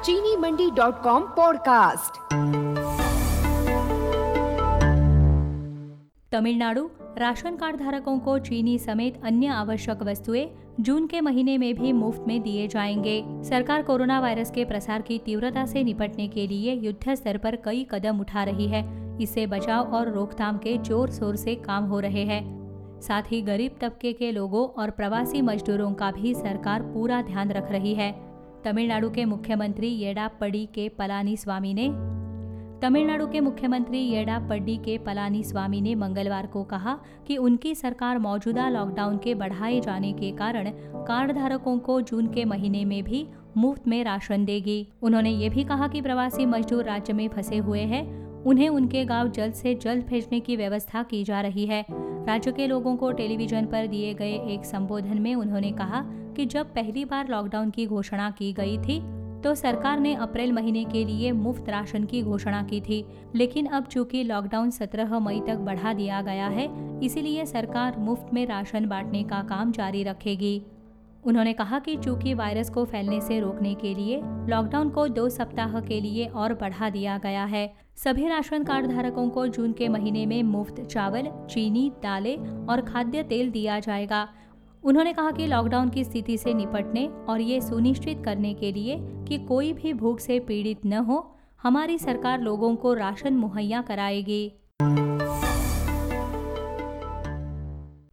चीनीमंडी.com podcast. Tamil Nadu ration card धारकों को चीनी समेत अन्य आवश्यक वस्तुएं जून के महीने में भी मुफ्त में दिए जाएंगे। सरकार कोरोना वायरस के प्रसार की तीव्रता से निपटने के लिए युद्ध स्तर पर कई कदम उठा रही है। इससे बचाव और रोकथाम के जोर शोर से काम हो रहे हैं। साथ ही गरीब तबके के लोगों और प्रवासी मजदूरों का भी सरकार पूरा ध्यान रख रही है। तमिलनाडु के मुख्यमंत्री येडाप्पडी के पलानीस्वामी ने मंगलवार को कहा कि उनकी सरकार मौजूदा लॉकडाउन के बढ़ाए जाने के कारण कार्ड धारकों को जून के महीने में भी मुफ्त में राशन देगी। उन्होंने ये भी कहा कि प्रवासी मजदूर राज्य में फंसे हुए हैं, उन्हें उनके गांव जल्द से जल्द भेजने की व्यवस्था की जा रही है। राज्य के लोगों को टेलीविजन पर दिए गए एक संबोधन में उन्होंने कहा कि जब पहली बार लॉकडाउन की घोषणा की गई थी तो सरकार ने अप्रैल महीने के लिए मुफ्त राशन की घोषणा की थी, लेकिन अब चूंकि लॉकडाउन 17 मई तक बढ़ा दिया गया है, इसीलिए सरकार मुफ्त में राशन बांटने का काम जारी रखेगी। उन्होंने कहा कि चूंकि वायरस को फैलने से रोकने के लिए लॉकडाउन को 2 सप्ताह के लिए और बढ़ा दिया गया है। सभी राशन कार्ड धारकों को जून के महीने में मुफ्त चावल, चीनी, दालें और खाद्य तेल दिया जाएगा। उन्होंने कहा कि लॉकडाउन की स्थिति से निपटने और ये सुनिश्चित करने के लिए कि कोई भी भूख से पीड़ित न हो, हमारी सरकार लोगों को राशन मुहैया कराएगी।